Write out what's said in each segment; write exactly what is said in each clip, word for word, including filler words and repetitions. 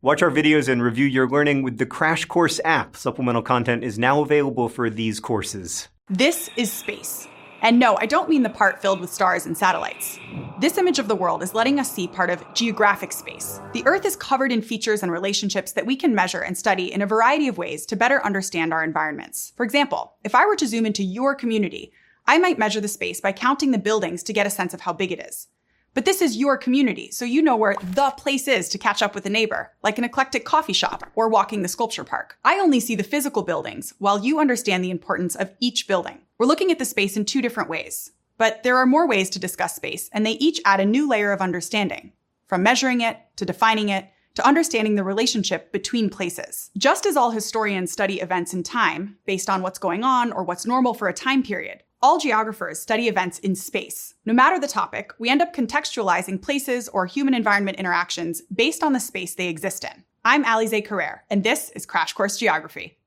Watch our videos and review your learning with the Crash Course app. Supplemental content is now available for these courses. This is space. And no, I don't mean the part filled with stars and satellites. This image of the world is letting us see part of geographic space. The Earth is covered in features and relationships that we can measure and study in a variety of ways to better understand our environments. For example, if I were to zoom into your community, I might measure the space by counting the buildings to get a sense of how big it is. But this is your community, so you know where the place is to catch up with a neighbor, like an eclectic coffee shop or walking the sculpture park. I only see the physical buildings, while you understand the importance of each building. We're looking at the space in two different ways. But there are more ways to discuss space, and they each add a new layer of understanding. From measuring it, to defining it, to understanding the relationship between places. Just as all historians study events in time, based on what's going on or what's normal for a time period, all geographers study events in space. No matter the topic, we end up contextualizing places or human-environment interactions based on the space they exist in. I'm Alize Carrere, and this is Crash Course Geography.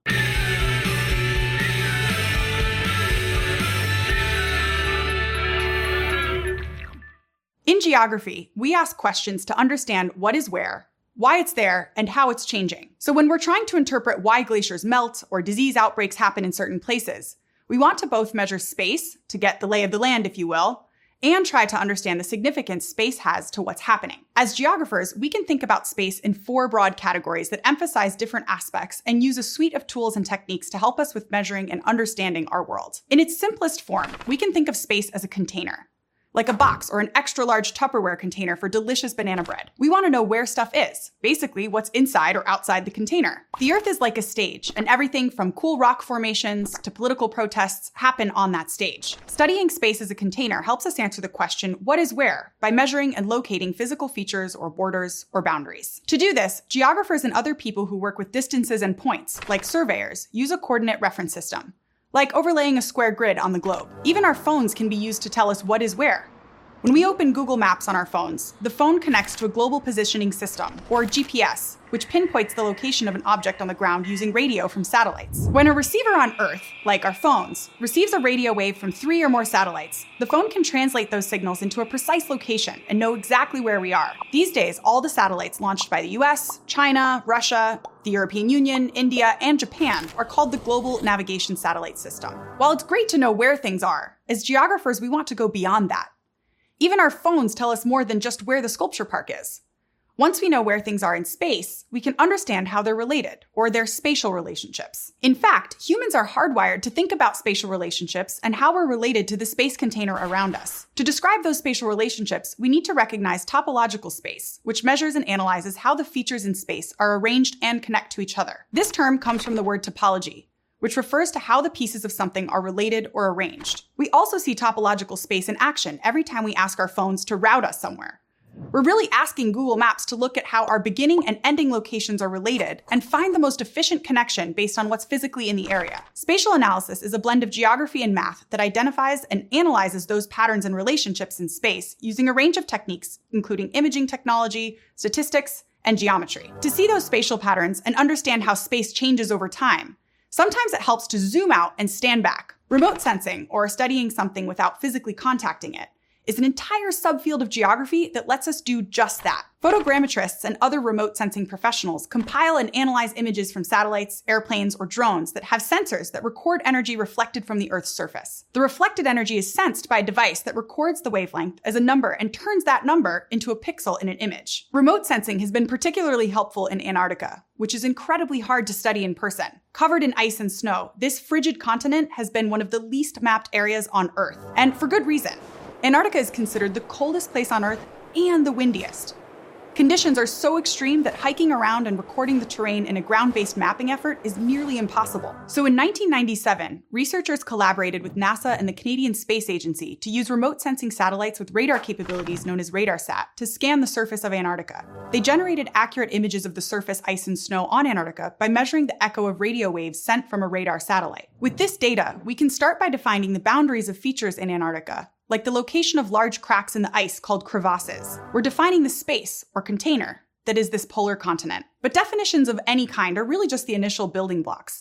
In geography, we ask questions to understand what is where, why it's there, and how it's changing. So when we're trying to interpret why glaciers melt or disease outbreaks happen in certain places, we want to both measure space, to get the lay of the land, if you will, and try to understand the significance space has to what's happening. As geographers, we can think about space in four broad categories that emphasize different aspects and use a suite of tools and techniques to help us with measuring and understanding our world. In its simplest form, we can think of space as a container. Like a box or an extra large Tupperware container for delicious banana bread. We want to know where stuff is, basically what's inside or outside the container. The Earth is like a stage, and everything from cool rock formations to political protests happen on that stage. Studying space as a container helps us answer the question, what is where, by measuring and locating physical features or borders or boundaries. To do this, geographers and other people who work with distances and points, like surveyors, use a coordinate reference system. Like overlaying a square grid on the globe. Even our phones can be used to tell us what is where. When we open Google Maps on our phones, the phone connects to a global positioning system, or G P S, which pinpoints the location of an object on the ground using radio from satellites. When a receiver on Earth, like our phones, receives a radio wave from three or more satellites, the phone can translate those signals into a precise location and know exactly where we are. These days, all the satellites launched by the U S, China, Russia, the European Union, India, and Japan are called the Global Navigation Satellite System. While it's great to know where things are, as geographers, we want to go beyond that. Even our phones tell us more than just where the sculpture park is. Once we know where things are in space, we can understand how they're related, or their spatial relationships. In fact, humans are hardwired to think about spatial relationships and how we're related to the space container around us. To describe those spatial relationships, we need to recognize topological space, which measures and analyzes how the features in space are arranged and connect to each other. This term comes from the word topology, which refers to how the pieces of something are related or arranged. We also see topological space in action every time we ask our phones to route us somewhere. We're really asking Google Maps to look at how our beginning and ending locations are related and find the most efficient connection based on what's physically in the area. Spatial analysis is a blend of geography and math that identifies and analyzes those patterns and relationships in space using a range of techniques, including imaging technology, statistics, and geometry. To see those spatial patterns and understand how space changes over time, sometimes it helps to zoom out and stand back. Remote sensing, or studying something without physically contacting it, is an entire subfield of geography that lets us do just that. Photogrammetrists and other remote sensing professionals compile and analyze images from satellites, airplanes, or drones that have sensors that record energy reflected from the Earth's surface. The reflected energy is sensed by a device that records the wavelength as a number and turns that number into a pixel in an image. Remote sensing has been particularly helpful in Antarctica, which is incredibly hard to study in person. Covered in ice and snow, this frigid continent has been one of the least mapped areas on Earth, and for good reason. Antarctica is considered the coldest place on Earth and the windiest. Conditions are so extreme that hiking around and recording the terrain in a ground-based mapping effort is nearly impossible. So in nineteen ninety-seven, researchers collaborated with NASA and the Canadian Space Agency to use remote sensing satellites with radar capabilities known as RadarSat to scan the surface of Antarctica. They generated accurate images of the surface ice and snow on Antarctica by measuring the echo of radio waves sent from a radar satellite. With this data, we can start by defining the boundaries of features in Antarctica, like the location of large cracks in the ice called crevasses. We're defining the space, or container, that is this polar continent. But definitions of any kind are really just the initial building blocks.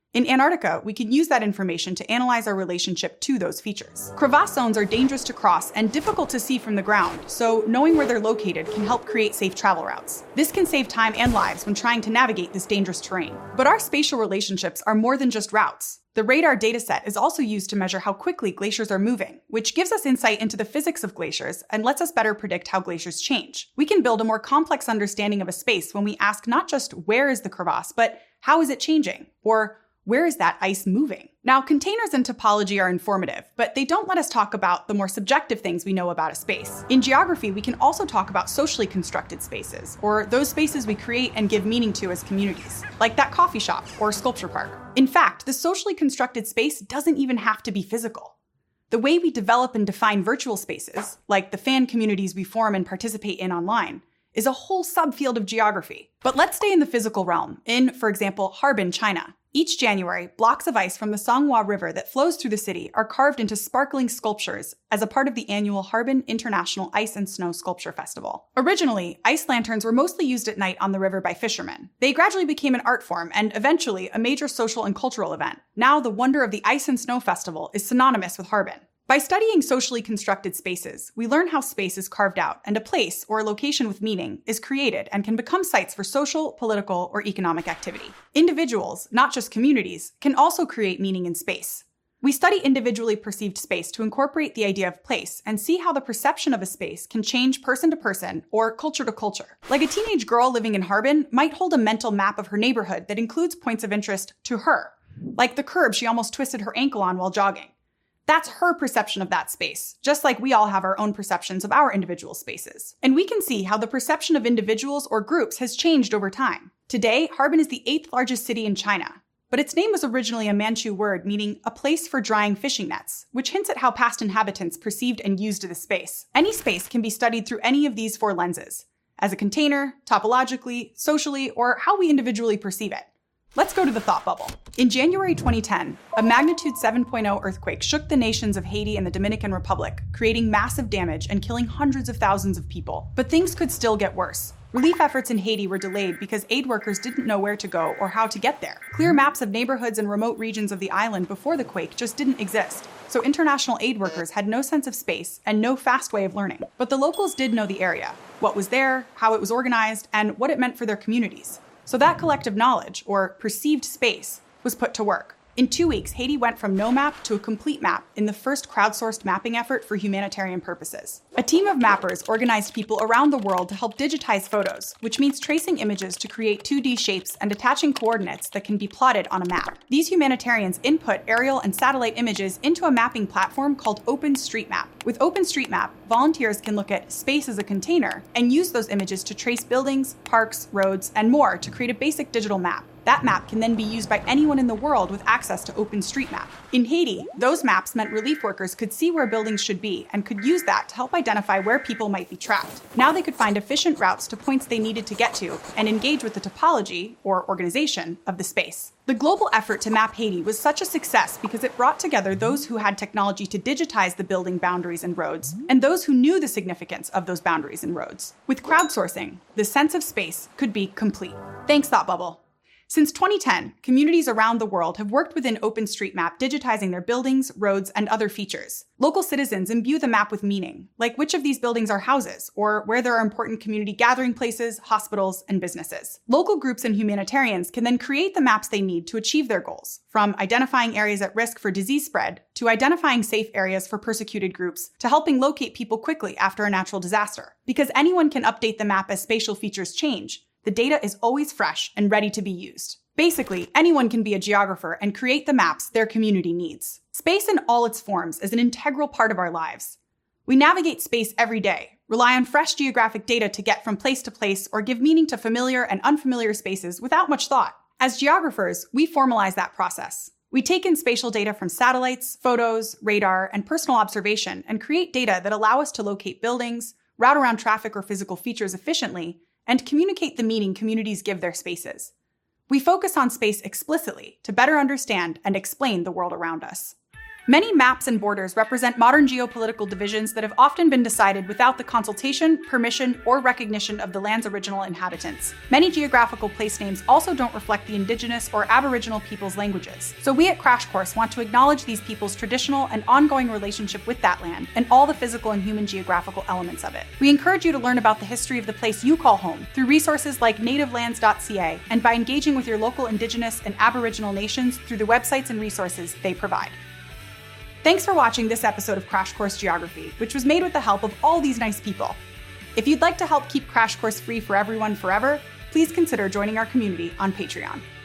In Antarctica, we can use that information to analyze our relationship to those features. Crevasse zones are dangerous to cross and difficult to see from the ground, so knowing where they're located can help create safe travel routes. This can save time and lives when trying to navigate this dangerous terrain. But our spatial relationships are more than just routes. The radar dataset is also used to measure how quickly glaciers are moving, which gives us insight into the physics of glaciers and lets us better predict how glaciers change. We can build a more complex understanding of a space when we ask not just where is the crevasse, but how is it changing? Or where is that ice moving? Now, containers and topology are informative, but they don't let us talk about the more subjective things we know about a space. In geography, we can also talk about socially constructed spaces, or those spaces we create and give meaning to as communities, like that coffee shop or sculpture park. In fact, the socially constructed space doesn't even have to be physical. The way we develop and define virtual spaces, like the fan communities we form and participate in online, is a whole subfield of geography. But let's stay in the physical realm, in, for example, Harbin, China. Each January, blocks of ice from the Songhua River that flows through the city are carved into sparkling sculptures as a part of the annual Harbin International Ice and Snow Sculpture Festival. Originally, ice lanterns were mostly used at night on the river by fishermen. They gradually became an art form and eventually a major social and cultural event. Now, the wonder of the Ice and Snow Festival is synonymous with Harbin. By studying socially constructed spaces, we learn how space is carved out and a place or a location with meaning is created and can become sites for social, political, or economic activity. Individuals, not just communities, can also create meaning in space. We study individually perceived space to incorporate the idea of place and see how the perception of a space can change person to person or culture to culture. Like a teenage girl living in Harbin might hold a mental map of her neighborhood that includes points of interest to her, like the curb she almost twisted her ankle on while jogging. That's her perception of that space, just like we all have our own perceptions of our individual spaces. And we can see how the perception of individuals or groups has changed over time. Today, Harbin is the eighth largest city in China, but its name was originally a Manchu word meaning a place for drying fishing nets, which hints at how past inhabitants perceived and used the space. Any space can be studied through any of these four lenses: as a container, topologically, socially, or how we individually perceive it. Let's go to the thought bubble. In January twenty ten, a magnitude seven point oh earthquake shook the nations of Haiti and the Dominican Republic, creating massive damage and killing hundreds of thousands of people. But things could still get worse. Relief efforts in Haiti were delayed because aid workers didn't know where to go or how to get there. Clear maps of neighborhoods and remote regions of the island before the quake just didn't exist, so international aid workers had no sense of space and no fast way of learning. But the locals did know the area, what was there, how it was organized, and what it meant for their communities. So that collective knowledge, or perceived space, was put to work. In two weeks, Haiti went from no map to a complete map in the first crowdsourced mapping effort for humanitarian purposes. A team of mappers organized people around the world to help digitize photos, which means tracing images to create two D shapes and attaching coordinates that can be plotted on a map. These humanitarians input aerial and satellite images into a mapping platform called OpenStreetMap. With OpenStreetMap, volunteers can look at space as a container and use those images to trace buildings, parks, roads, and more to create a basic digital map. That map can then be used by anyone in the world with access to OpenStreetMap. In Haiti, those maps meant relief workers could see where buildings should be and could use that to help identify where people might be trapped. Now they could find efficient routes to points they needed to get to and engage with the topology, or organization, of the space. The global effort to map Haiti was such a success because it brought together those who had technology to digitize the building boundaries and roads, and those who knew the significance of those boundaries and roads. With crowdsourcing, the sense of space could be complete. Thanks, Thought Bubble. Since twenty ten, communities around the world have worked within OpenStreetMap digitizing their buildings, roads, and other features. Local citizens imbue the map with meaning, like which of these buildings are houses, or where there are important community gathering places, hospitals, and businesses. Local groups and humanitarians can then create the maps they need to achieve their goals, from identifying areas at risk for disease spread, to identifying safe areas for persecuted groups, to helping locate people quickly after a natural disaster. Because anyone can update the map as spatial features change, the data is always fresh and ready to be used. Basically, anyone can be a geographer and create the maps their community needs. Space in all its forms is an integral part of our lives. We navigate space every day, rely on fresh geographic data to get from place to place, or give meaning to familiar and unfamiliar spaces without much thought. As geographers, we formalize that process. We take in spatial data from satellites, photos, radar, and personal observation and create data that allow us to locate buildings, route around traffic or physical features efficiently, and communicate the meaning communities give their spaces. We focus on space explicitly to better understand and explain the world around us. Many maps and borders represent modern geopolitical divisions that have often been decided without the consultation, permission, or recognition of the land's original inhabitants. Many geographical place names also don't reflect the indigenous or aboriginal peoples' languages. So we at Crash Course want to acknowledge these people's traditional and ongoing relationship with that land and all the physical and human geographical elements of it. We encourage you to learn about the history of the place you call home through resources like native lands dot c a and by engaging with your local indigenous and aboriginal nations through the websites and resources they provide. Thanks for watching this episode of Crash Course Geography, which was made with the help of all these nice people. If you'd like to help keep Crash Course free for everyone forever, please consider joining our community on Patreon.